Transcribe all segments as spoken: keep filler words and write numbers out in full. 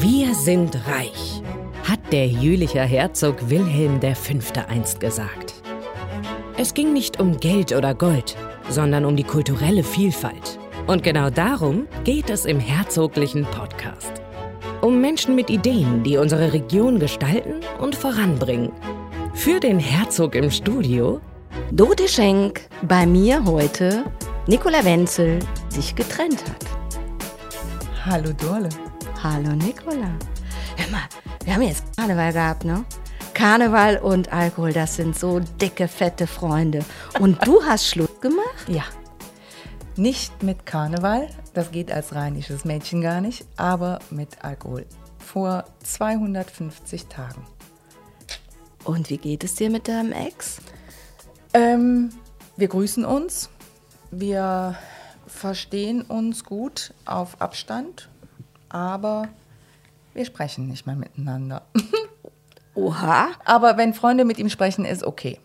Wir sind reich, hat der Jülicher Herzog Wilhelm der Fünfte einst gesagt. Es ging nicht um Geld oder Gold, sondern um die kulturelle Vielfalt. Und genau darum geht es im Herzoglichen Podcast. Um Menschen mit Ideen, die unsere Region gestalten und voranbringen. Für den Herzog im Studio Dorothee Schenk, bei mir heute Nicola Wenzel, sich getrennt hat. Hallo Dorle. Hallo Nicola. Hör mal, wir haben jetzt Karneval gehabt, ne? Karneval und Alkohol, das sind so dicke, fette Freunde. Und du hast Schluss gemacht? Ja, nicht mit Karneval, das geht als rheinisches Mädchen gar nicht, aber mit Alkohol. Vor zweihundertfünfzig Tagen. Und wie geht es dir mit deinem Ex? Ähm, wir grüßen uns, wir verstehen uns gut auf Abstand, aber wir sprechen nicht mehr miteinander. Oha. Aber wenn Freunde mit ihm sprechen, ist okay.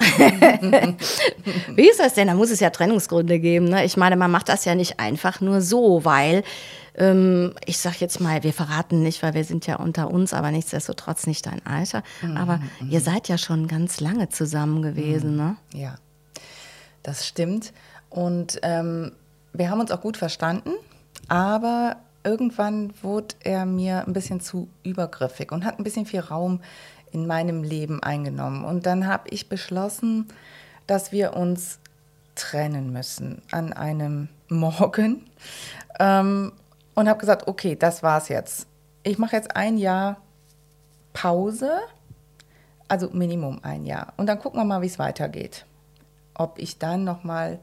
Wie ist das denn? Da muss es ja Trennungsgründe geben, ne? Ich meine, man macht das ja nicht einfach nur so, weil, ähm, ich sag jetzt mal, wir verraten nicht, weil wir sind ja unter uns, aber nichtsdestotrotz nicht dein Alter. Mhm, aber mhm. ihr seid ja schon ganz lange zusammen gewesen, mhm. ne? Ja, das stimmt. Und ähm, wir haben uns auch gut verstanden, aber irgendwann wurde er mir ein bisschen zu übergriffig und hat ein bisschen viel Raum in meinem Leben eingenommen. Und dann habe ich beschlossen, dass wir uns trennen müssen an einem Morgen. Ähm, und habe gesagt, okay, das war's jetzt. Ich mache jetzt ein Jahr Pause, also Minimum ein Jahr. Und dann gucken wir mal, wie es weitergeht. Ob ich dann noch mal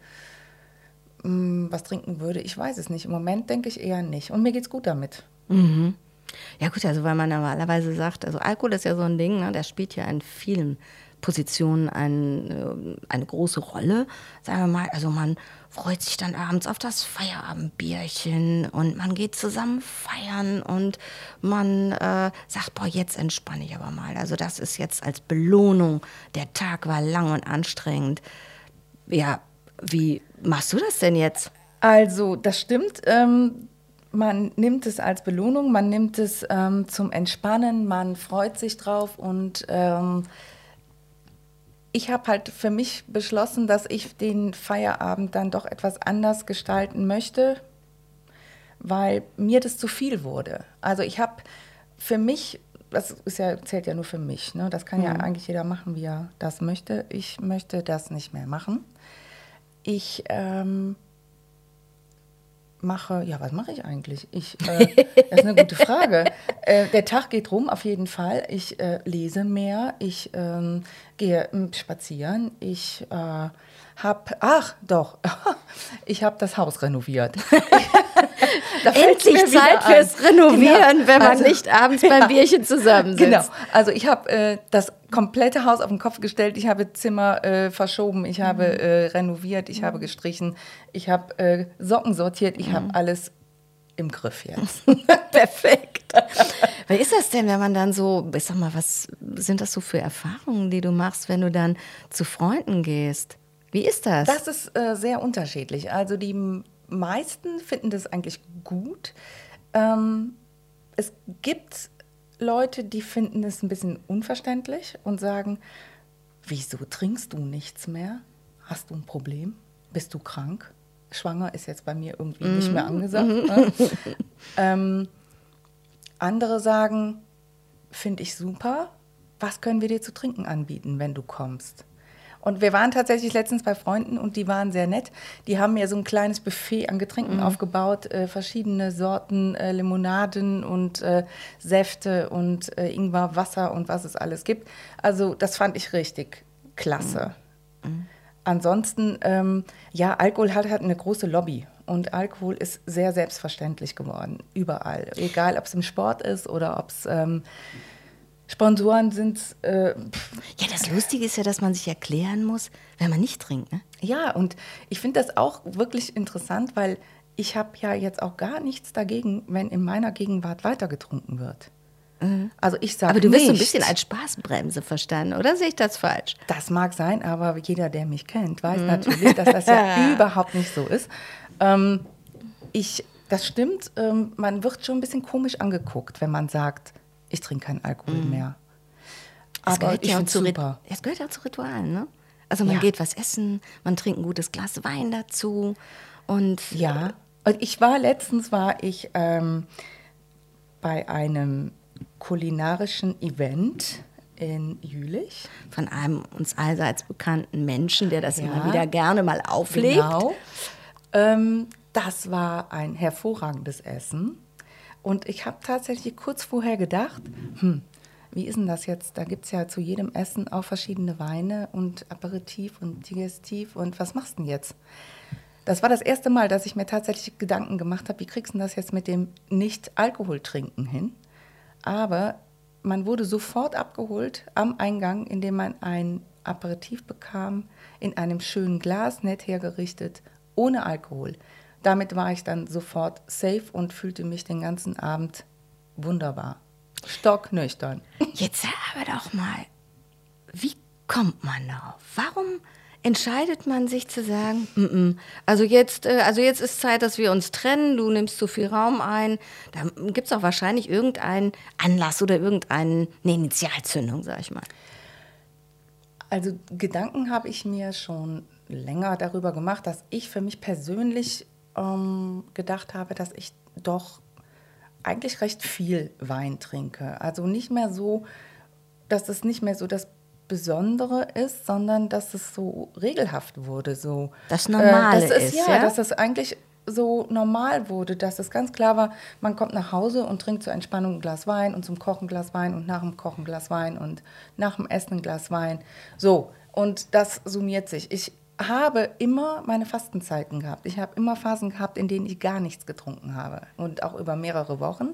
mh, was trinken würde, ich weiß es nicht. Im Moment denke ich eher nicht. Und mir geht's gut damit. Mhm. Ja gut, also weil man normalerweise sagt, also Alkohol ist ja so ein Ding, ne, der spielt ja in vielen Positionen ein, eine große Rolle, sagen wir mal. Also man freut sich dann abends auf das Feierabendbierchen und man geht zusammen feiern und man äh, sagt, boah, jetzt entspanne ich aber mal. Also das ist jetzt als Belohnung, der Tag war lang und anstrengend. Ja, wie machst du das denn jetzt? Also das stimmt, ähm, man nimmt es als Belohnung, man nimmt es ähm, zum Entspannen, man freut sich drauf und ähm, ich habe halt für mich beschlossen, dass ich den Feierabend dann doch etwas anders gestalten möchte, weil mir das zu viel wurde. Also ich habe für mich, das ist ja, zählt ja nur für mich, ne? Das kann mhm. ja eigentlich jeder machen, wie er das möchte. Ich möchte das nicht mehr machen. Ich ähm, mache, ja, was mache ich eigentlich? Ich, äh, das ist eine gute Frage. Äh, der Tag geht rum, auf jeden Fall. Ich äh, lese mehr, ich ähm, gehe äh, spazieren, ich äh, habe, ach doch, ich habe das Haus renoviert. Endlich Zeit fürs Renovieren, genau. Wenn man also, nicht abends beim ja, Bierchen zusammensitzt. Genau, also ich habe äh, das komplette Haus auf den Kopf gestellt, ich habe Zimmer äh, verschoben, ich mhm. habe äh, renoviert, ich mhm. habe gestrichen, ich habe äh, Socken sortiert, ich mhm. habe alles im Griff jetzt. Perfekt. Wie ist das denn, wenn man dann so, ich sag mal, was sind das so für Erfahrungen, die du machst, wenn du dann zu Freunden gehst? Wie ist das? Das ist äh, sehr unterschiedlich. Also die meisten finden das eigentlich gut. Ähm, es gibt Leute, die finden es ein bisschen unverständlich und sagen, wieso trinkst du nichts mehr? Hast du ein Problem? Bist du krank? Schwanger ist jetzt bei mir irgendwie mm. nicht mehr angesagt. Mm. Ne? ähm, andere sagen, finde ich super, was können wir dir zu trinken anbieten, wenn du kommst? Und wir waren tatsächlich letztens bei Freunden und die waren sehr nett. Die haben mir so ein kleines Buffet an Getränken mhm. aufgebaut, äh, verschiedene Sorten äh, Limonaden und äh, Säfte und äh, Ingwer, Wasser und was es alles gibt. Also das fand ich richtig klasse. Mhm. Mhm. Ansonsten, ähm, ja, Alkohol hat, hat eine große Lobby. Und Alkohol ist sehr selbstverständlich geworden, überall. Egal, ob es im Sport ist oder ob es ähm, Sponsoren sind. Äh, ja, das Lustige ist ja, dass man sich erklären muss, wenn man nicht trinkt. Ne? Ja, und ich finde das auch wirklich interessant, weil ich habe ja jetzt auch gar nichts dagegen, wenn in meiner Gegenwart weitergetrunken wird. Mhm. Also ich sage Aber du wirst nicht, so ein bisschen als Spaßbremse verstanden, oder sehe ich das falsch? Das mag sein, aber jeder, der mich kennt, weiß mhm. natürlich, dass das ja überhaupt nicht so ist. Ähm, ich das stimmt. Ähm, man wird schon ein bisschen komisch angeguckt, wenn man sagt, ich trinke keinen Alkohol mm. mehr. Es Aber ich ja finde es super. Es gehört ja auch zu Ritualen, ne? Also man ja. geht was essen, man trinkt ein gutes Glas Wein dazu. Und ja, und ich war, letztens war ich ähm, bei einem kulinarischen Event in Jülich. Von einem uns allseits bekannten Menschen, der das ja, immer wieder gerne mal auflegt. Genau. Ähm, das war ein hervorragendes Essen. Und ich habe tatsächlich kurz vorher gedacht, hm, wie ist denn das jetzt? Da gibt es ja zu jedem Essen auch verschiedene Weine und Aperitif und Digestiv. Und was machst du denn jetzt? Das war das erste Mal, dass ich mir tatsächlich Gedanken gemacht habe, wie kriegst du das jetzt mit dem Nicht-Alkohol-Trinken hin? Aber man wurde sofort abgeholt am Eingang, indem man ein Aperitif bekam, in einem schönen Glas, nett hergerichtet, ohne Alkohol. Damit war ich dann sofort safe und fühlte mich den ganzen Abend wunderbar. Stocknüchtern. Jetzt sag aber doch mal, wie kommt man darauf? Warum entscheidet man sich zu sagen, mm -mm, also, jetzt, äh, also jetzt ist Zeit, dass wir uns trennen, du nimmst zu viel Raum ein. Da gibt es auch wahrscheinlich irgendeinen Anlass oder irgendeine Initialzündung, sag ich mal. Also Gedanken habe ich mir schon länger darüber gemacht, dass ich für mich persönlich ähm, gedacht habe, dass ich doch eigentlich recht viel Wein trinke. Also nicht mehr so, dass es nicht mehr so das Besondere ist, sondern dass es so regelhaft wurde. So. Das Normale äh, das ist, ist, ja, ja? dass es eigentlich so normal wurde, dass es ganz klar war, man kommt nach Hause und trinkt zur Entspannung ein Glas Wein und zum Kochen ein Glas Wein und nach dem Kochen ein Glas Wein und nach dem Essen ein Glas Wein. So, und das summiert sich. Ich habe immer meine Fastenzeiten gehabt. Ich habe immer Phasen gehabt, in denen ich gar nichts getrunken habe und auch über mehrere Wochen.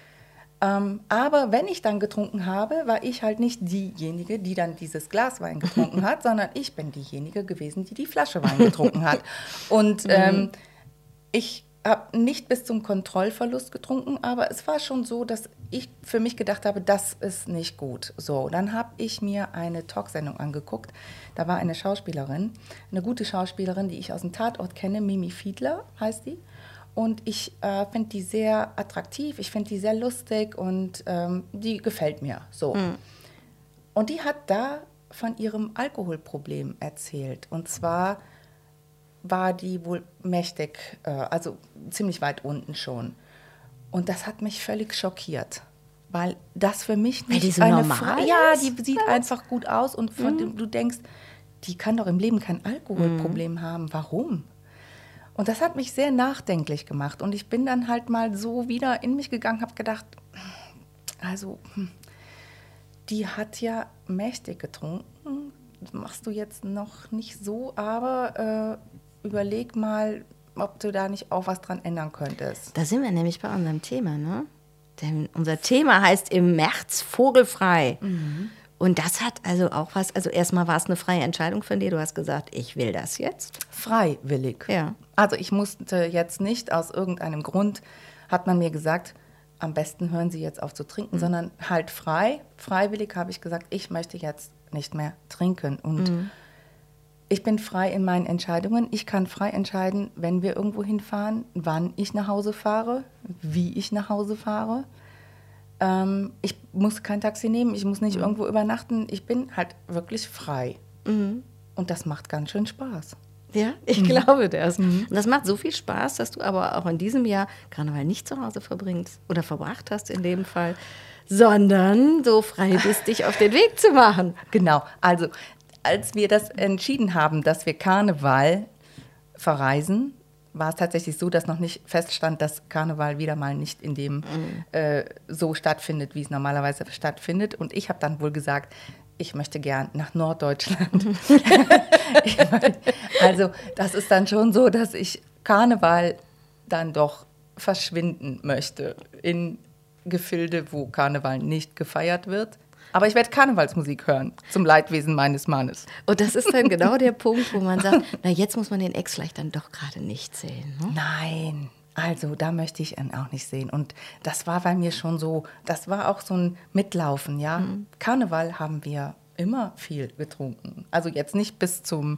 Ähm, aber wenn ich dann getrunken habe, war ich halt nicht diejenige, die dann dieses Glas Wein getrunken hat, sondern ich bin diejenige gewesen, die die Flasche Wein getrunken hat. Und ähm, ich habe nicht bis zum Kontrollverlust getrunken, aber es war schon so, dass ich für mich gedacht habe, das ist nicht gut. So, dann habe ich mir eine Talksendung angeguckt. Da war eine Schauspielerin, eine gute Schauspielerin, die ich aus dem Tatort kenne, Mimi Fiedler heißt die. Und ich äh, finde die sehr attraktiv, ich finde die sehr lustig und ähm, die gefällt mir so. Mhm. Und die hat da von ihrem Alkoholproblem erzählt. Und zwar war die wohl mächtig, äh, also ziemlich weit unten schon. Und das hat mich völlig schockiert, weil das für mich nicht weil die so eine normal Frau, ist? ja, die sieht einfach gut aus und von mhm. dem du denkst, die kann doch im Leben kein Alkoholproblem mhm. haben. Warum? Und das hat mich sehr nachdenklich gemacht. Und ich bin dann halt mal so wieder in mich gegangen, habe gedacht, also hm, die hat ja mächtig getrunken. Das machst du jetzt noch nicht so, aber äh, überleg mal, ob du da nicht auch was dran ändern könntest. Da sind wir nämlich bei unserem Thema, ne? Denn unser Thema heißt im März vogelfrei. Mhm. Und das hat also auch was, also erstmal war es eine freie Entscheidung von dir, du hast gesagt, ich will das jetzt. Freiwillig. Ja. Also ich musste jetzt nicht, aus irgendeinem Grund hat man mir gesagt, am besten hören Sie jetzt auf zu trinken, mhm. sondern halt frei, freiwillig habe ich gesagt, ich möchte jetzt nicht mehr trinken. Und mhm. ich bin frei in meinen Entscheidungen. Ich kann frei entscheiden, wenn wir irgendwo hinfahren, wann ich nach Hause fahre, wie ich nach Hause fahre. Ähm, ich muss kein Taxi nehmen, ich muss nicht mhm. irgendwo übernachten. Ich bin halt wirklich frei. Mhm. Und das macht ganz schön Spaß. Ja, ich mhm. glaube das. Mhm. Und das macht so viel Spaß, dass du aber auch in diesem Jahr Karneval nicht zu Hause verbringst oder verbracht hast in dem Fall, sondern so frei bist, dich auf den Weg zu machen. Genau, also als wir das entschieden haben, dass wir Karneval verreisen, war es tatsächlich so, dass noch nicht feststand, dass Karneval wieder mal nicht in dem mhm. äh, so stattfindet, wie es normalerweise stattfindet. Und ich habe dann wohl gesagt, ich möchte gern nach Norddeutschland. Also das ist dann schon so, dass ich Karneval dann doch verschwinden möchte in Gefilde, wo Karneval nicht gefeiert wird. Aber ich werde Karnevalsmusik hören, zum Leidwesen meines Mannes. Und das ist dann genau der Punkt, wo man sagt, na jetzt muss man den Ex vielleicht dann doch gerade nicht sehen. Ne? Nein, also da möchte ich ihn auch nicht sehen. Und das war bei mir schon so, das war auch so ein Mitlaufen, ja. Mhm. Karneval haben wir immer viel getrunken. Also jetzt nicht bis zum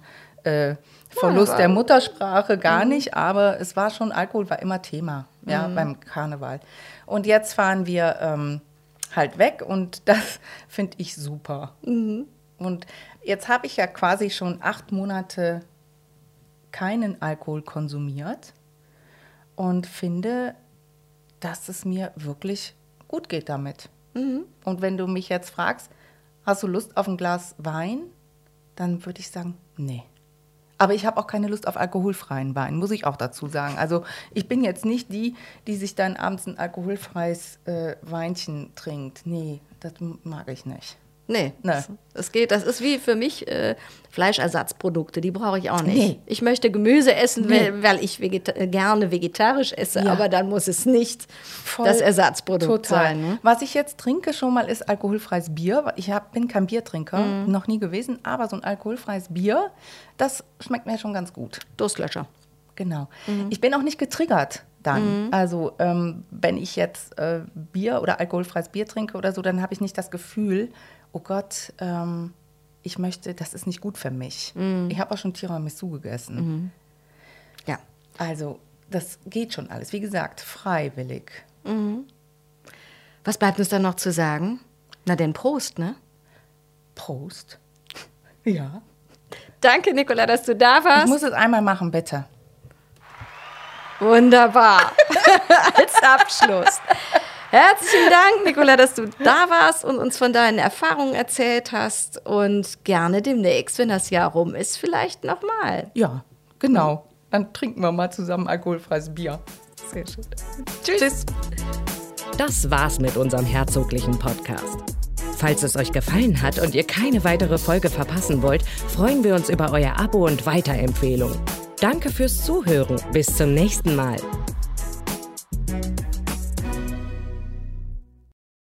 äh, Verlust Ja, der Muttersprache, gar mhm. nicht, aber es war schon, Alkohol war immer Thema, ja, mhm. beim Karneval. Und jetzt fahren wir ähm, halt weg und das finde ich super. Mhm. Und jetzt habe ich ja quasi schon acht Monate keinen Alkohol konsumiert und finde, dass es mir wirklich gut geht damit. Mhm. Und wenn du mich jetzt fragst, hast du Lust auf ein Glas Wein? Dann würde ich sagen, nee. Aber ich habe auch keine Lust auf alkoholfreien Wein, muss ich auch dazu sagen. Also ich bin jetzt nicht die, die sich dann abends ein alkoholfreies äh, Weinchen trinkt. Nee, das mag ich nicht. Nee, nee. Das, das geht. Das ist wie für mich äh, Fleischersatzprodukte, die brauche ich auch nicht. Nee. Ich möchte Gemüse essen, nee. weil, weil ich vegeta- gerne vegetarisch esse, ja. aber dann muss es nicht Voll das Ersatzprodukt total. sein. Ne? Was ich jetzt trinke schon mal ist alkoholfreies Bier. Ich hab, bin kein Biertrinker, mhm. noch nie gewesen, aber so ein alkoholfreies Bier, das schmeckt mir schon ganz gut. Durstlöscher. Genau. Mhm. Ich bin auch nicht getriggert dann. Mhm. Also ähm, wenn ich jetzt äh, Bier oder alkoholfreies Bier trinke oder so, dann habe ich nicht das Gefühl, oh Gott, ähm, ich möchte, das ist nicht gut für mich. Mhm. Ich habe auch schon Tiramisu gegessen. Mhm. Ja. Also, das geht schon alles. Wie gesagt, freiwillig. Mhm. Was bleibt uns dann noch zu sagen? Na denn, Prost, ne? Prost. Ja. Danke, Nicola, dass du da warst. Ich muss es einmal machen, bitte. Wunderbar. Als Abschluss. Herzlichen Dank, Nicola, dass du da warst und uns von deinen Erfahrungen erzählt hast. Und gerne demnächst, wenn das Jahr rum ist, vielleicht nochmal. Ja, genau. Dann trinken wir mal zusammen alkoholfreies Bier. Sehr schön. Tschüss. Tschüss. Das war's mit unserem herzoglichen Podcast. Falls es euch gefallen hat und ihr keine weitere Folge verpassen wollt, freuen wir uns über euer Abo und Weiterempfehlung. Danke fürs Zuhören. Bis zum nächsten Mal.